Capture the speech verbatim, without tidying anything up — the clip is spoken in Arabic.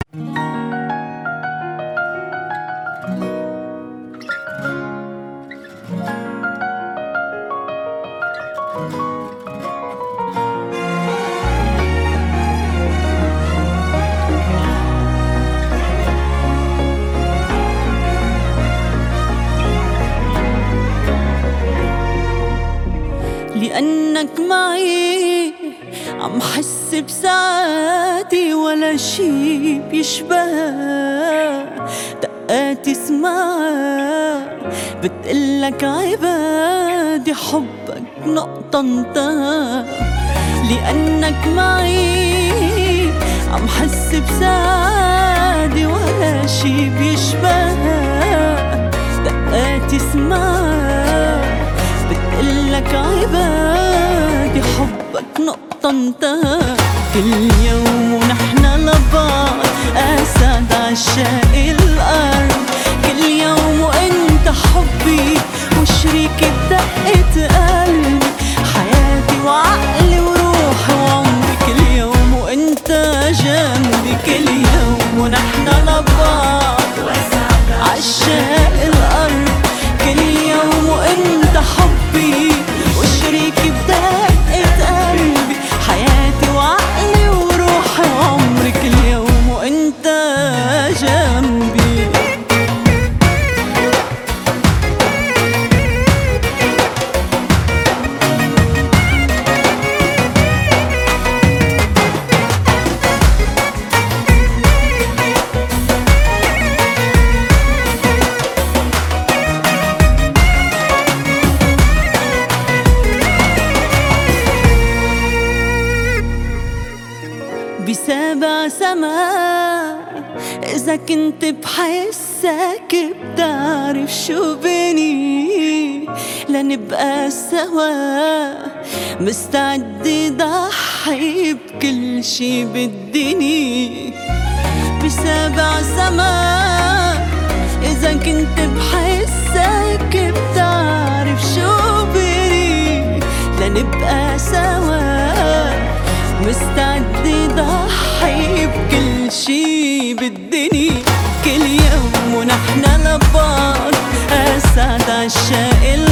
لأنك معي عم حس بسعادة ولا شي بيشبهها، دقات اسمعها بتقلك عبادي حبك نقطة انتهى. لأنك معي عم حس بسعادة ولا شي بيشبهها، دقات اسمعها بتقلك عبادي حبك نقطة انتهى. كل يوم ونحن لبعض أسعد عشاق الأرض، كل يوم وانت حبي وشريكي بدقة قلبي، حياتي وعقلي وروحي وعمري، كل يوم وانت جنبي، كل يوم ونحن لبعض عشاق الأرض، كل يوم وانت حبي وشريكي بدقة قلبي، حياتي وعقلي وروحي وعمري، كل يوم وانت جنبي. بسابع سماء إذا كنت بحسك بتعرف شو بني، لنبقى سوا مستعد ضحي بكل شي بالدنيا. بسابع سماء إذا كنت بحسك بتعرف شو بني، لنبقى سوا مستعد ضحي بكل شي بالدنيا. كل يوم ونحن لبعض أسعد عشاق